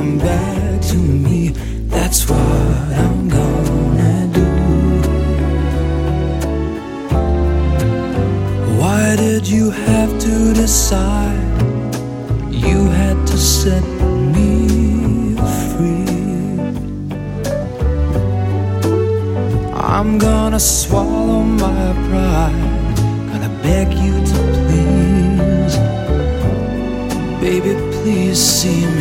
come back to me. That's what I'm gonna do. Why did you have to decide? You had to set me free. I'm gonna swallow my pride, gonna beg you to please, baby, please see me.